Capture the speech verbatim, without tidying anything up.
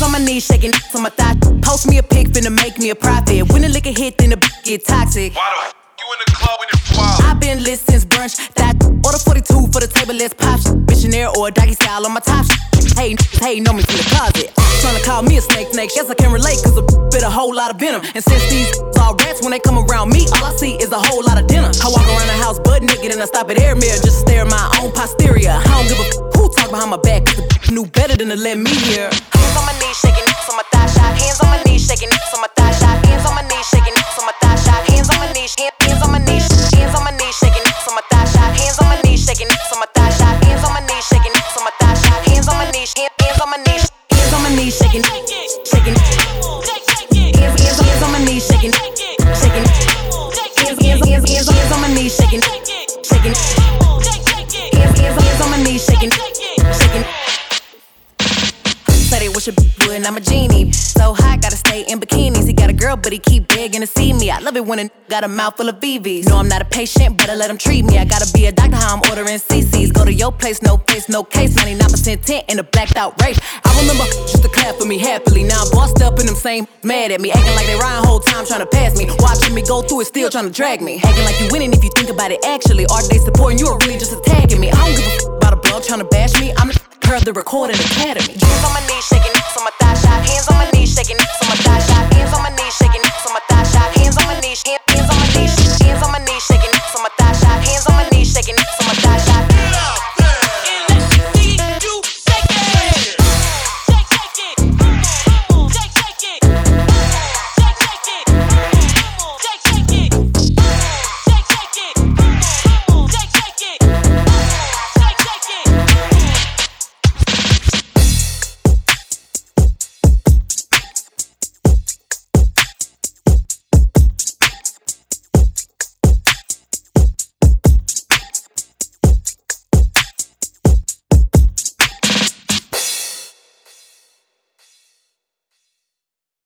Hands on my knees, shaking on my thigh. Post me a pic, finna make me a profit. When the liquor hit, then the get toxic. Why the f you in the club with the wild? I've been lit since brunch. That order forty-two for the table, let's pop shit. Missionaire or a doggy style on my top shit. Hey, hey, know me from the closet. Tryna call me a snake, snake. Guess I can relate, cause a bit a whole lot of venom. And since these all rats, when they come around me, all I see is a whole lot of dinner. I walk around the house butt naked and I stop at air mirror just to stare at my own posterior. I don't give a f who talk behind my back, cause the knew better than to let me hear. Hands on my knees, shaking on my thigh shot. Hands on my knees, shaking on my thigh shot. Hands on my knees, shaking on my thigh shot. Hands on my knees, hands on my knees, hands on my knees, shaking on my thigh shot. Hands on my knees, shaking on my thigh shot. Hands on my knees, shaking on my thigh shot. Hands on my knees, hands on my knees, hands on my knees, shaking, shaking. Hands, hands, hands on my knees, shaking, shaking. Hands, hands, hands, hands, hands on my knees, shaking, shaking. Hands, hands, hands on my knees, shaking, shaking. Say they wish a bitch would, and I'm a genie. So hot, gotta stay in bikinis. He got a girl, but he keep begging to see me. I love it when a got a mouth full of B Vs. No, I'm not a patient, better let him treat me. I gotta be a doctor, how I'm ordering C Cs. Go to your place, no face, no case. ninety-nine percent tint in a blacked out race. I remember just to clap for me happily. Now I'm bossed up and them same mad at me. Acting like they riding whole time trying to pass me. Watching me go through it, still trying to drag me. Acting like you winning if you think about it actually. Are they supporting you or really just attacking me? I don't give a f about a blog trying to bash me. I'm the her the recording academy. Hands on my knees, shaking